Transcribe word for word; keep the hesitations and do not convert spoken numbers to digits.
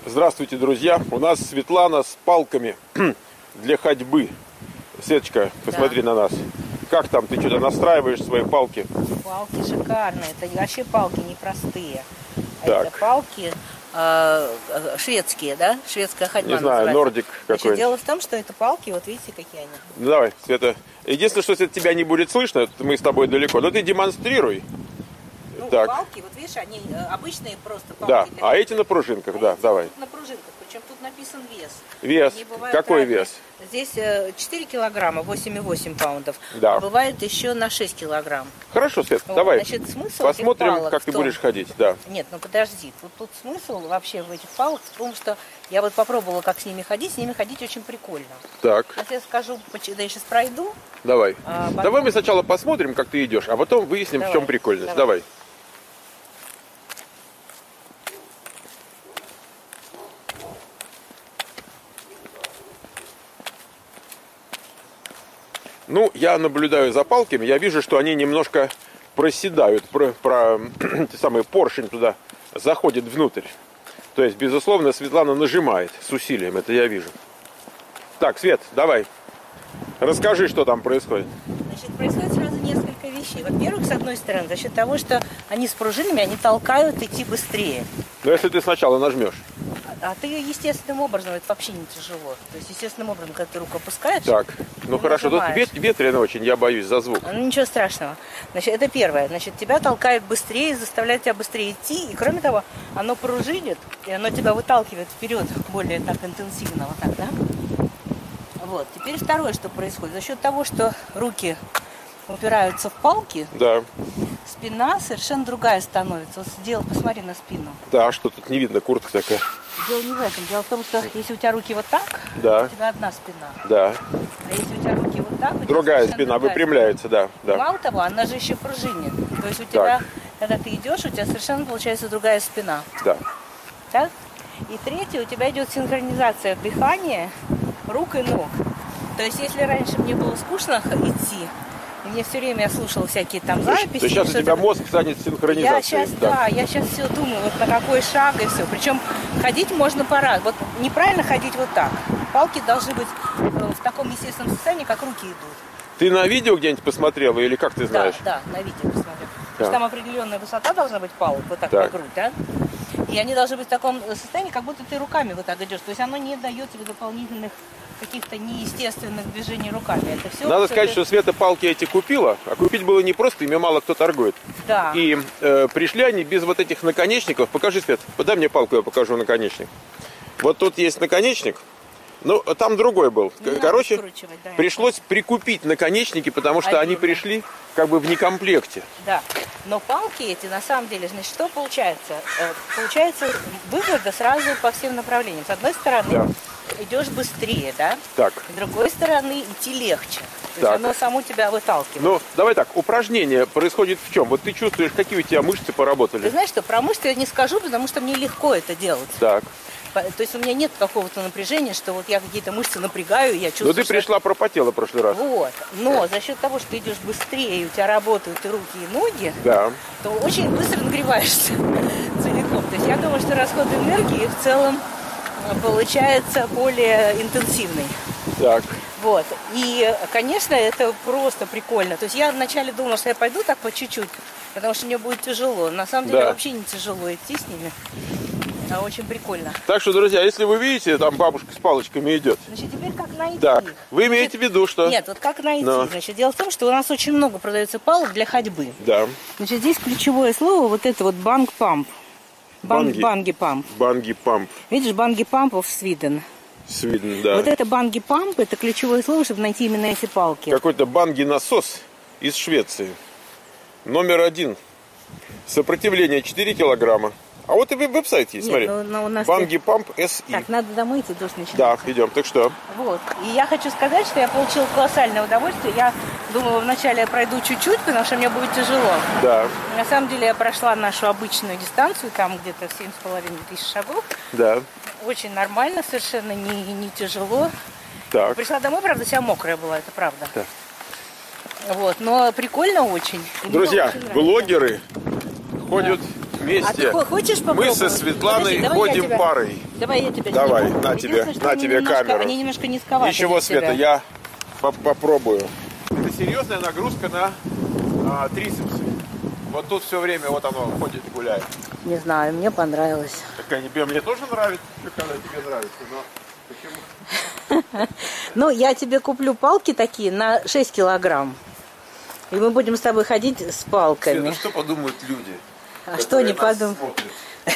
Здравствуйте, друзья! У нас Светлана с палками для ходьбы. Светочка, посмотри да. на нас. Как там? Ты что-то настраиваешь свои палки? Палки шикарные. Это вообще палки непростые. Так. Это палки э, шведские, да? Шведская ходьба. Не знаю, нордик какой-нибудь. Дело в том, что это палки, вот видите, какие они. Ну, давай, Света. Единственное, что если тебя не будет слышно, мы с тобой далеко. Но ты демонстрируй. Ну, так. палки, вот видишь, они обычные просто палки. Да, для... а эти на пружинках, а да, давай. На пружинках, причем тут написан вес. Вес, какой разные. вес? Здесь четыре килограмма, восемь и восемь паундов. Да. А бывает еще на шесть килограмм. Хорошо, Свет, вот, давай. Значит, смысл посмотрим, как ты том... будешь ходить, да. Нет, ну подожди, тут, тут смысл вообще в этих палок, потому что я вот попробовала, как с ними ходить, с ними ходить очень прикольно. Так. Сейчас я скажу, да я сейчас пройду. Давай. А потом... Давай мы сначала посмотрим, как ты идешь, а потом выясним, давай. в чем прикольность. Давай. давай. Ну, я наблюдаю за палками, я вижу, что они немножко проседают, про, про те самые поршень туда заходит внутрь. То есть, безусловно, Светлана нажимает с усилием, это я вижу. Так, Свет, давай, расскажи, что там происходит. Значит, происходит сразу несколько вещей. Во-первых, с одной стороны, за счет того, что они с пружинами, они толкают идти быстрее. Но если ты сначала нажмешь. А ты естественным образом, это вообще не тяжело. То есть естественным образом, когда ты руку опускаешь. Так, ну хорошо, нажимаешь. Тут ветрено очень, я боюсь за звук. Ну ничего страшного. Значит, это первое. Значит, тебя толкает быстрее, заставляет тебя быстрее идти. И кроме того, оно пружинит, и оно тебя выталкивает вперед более так интенсивно, вот так, да? Вот. Теперь второе, что происходит. За счет того, что руки упираются в палки, да. спина совершенно другая становится. Вот дело, посмотри на спину. Да, что тут не видно, куртка такая. Дело не в этом. Дело в том, что если у тебя руки вот так, да. у тебя одна спина. Да. А если у тебя руки вот так, другая спина, другая выпрямляется, да, да. Мало того, она же еще пружинит. То есть у тебя, так. когда ты идешь, у тебя совершенно получается другая спина. Да. Так? И третье, у тебя идет синхронизация дыхания рук и ног. То есть если раньше мне было скучно идти, и мне все время я слушала всякие там записи. То сейчас у тебя мозг станет синхронизацией. Я сейчас, да. да, я сейчас все думаю, вот на какой шаг и все. Причем ходить можно пора. Вот неправильно ходить вот так. Палки должны быть в таком естественном состоянии, как руки идут. Ты на видео где-нибудь посмотрела или как ты знаешь? Да, да, на видео посмотрела. Да. То есть там определенная высота должна быть палок, вот так, так. по грудь, да? И они должны быть в таком состоянии, как будто ты руками вот так идешь. То есть оно не дает тебе дополнительных каких-то неестественных движений руками. Это все. Надо сказать, это... что Света палки эти купила, а купить было непросто, ими мало кто торгует. Да. И э, пришли они без вот этих наконечников. Покажи, Свет, подай мне палку, я покажу наконечник. Вот тут есть наконечник. Ну, там другой был. Не Короче, да, пришлось прикупить наконечники, потому что Один, они пришли как бы в некомплекте. Да, но палки эти, на самом деле, значит, что получается? Получается выгода сразу по всем направлениям. С одной стороны, да. идешь быстрее, да? Так. С другой стороны, идти легче. То так. есть оно само тебя выталкивает. Ну, давай так, упражнение происходит в чем? Вот ты чувствуешь, какие у тебя мышцы поработали? Ты знаешь что, про мышцы я не скажу, потому что мне легко это делать. Так. То есть у меня нет какого-то напряжения, что вот я какие-то мышцы напрягаю, и я чувствую. Но ты пришла, что... пропотела в прошлый раз. Вот. Но за счет того, что ты идешь быстрее, и у тебя работают и руки, и ноги, да. то очень быстро нагреваешься целиком. То есть я думаю, что расход энергии в целом получается более интенсивный. Так. Вот. И, конечно, это просто прикольно. То есть я вначале думала, что я пойду так по чуть-чуть, потому что мне будет тяжело. На самом деле да. вообще не тяжело идти с ними. А очень прикольно. Так что, друзья, если вы видите, там бабушка с палочками идет. Значит, теперь как найти так, их? вы имеете Значит, в виду, что... Нет, вот как найти? Но... Значит, дело в том, что у нас очень много продается палок для ходьбы. Да. Значит, здесь ключевое слово вот это вот банг-памп. Банги-памп. Банги-памп. Видишь, банги-памп в Свиден. Свиден, да. Вот это банги-памп, это ключевое слово, чтобы найти именно эти палки. Какой-то банги-насос из Швеции. Номер один. Сопротивление четыре килограмма. А вот и веб-сайт есть, Нет, смотри. но, но у нас Банги Памп эс и. Так, надо домой идти, дождь начинается. Да, идем. Так что? Вот. И я хочу сказать, что я получила колоссальное удовольствие. Я думала, вначале я пройду чуть-чуть, потому что мне будет тяжело. Да. На самом деле я прошла нашу обычную дистанцию, там где-то семь с половиной тысяч шагов. Да. Очень нормально, совершенно не, не тяжело. Так. Пришла домой, правда, вся мокрая была, это правда. Да. Вот, но прикольно очень. Друзья, очень блогеры ходят... Да. вместе. А ты хочешь попробовать? Мы со Светланой Подожди, ходим тебя, парой. Давай я тебя Давай, сниму. на тебе, Единственное, на они тебе немножко, камеру. Они немножко низковаты. Ничего, для Света, тебя. я по попробую. Это серьезная нагрузка на а, трицепсы. Вот тут все время вот оно ходит, гуляет. Не знаю, мне понравилось. Так они, мне тоже нравится, когда тебе нравится, но почему? Ну, я тебе куплю палки такие на шесть килограмм. И мы будем с тобой ходить с палками. Света, что подумают люди? А что они подумают?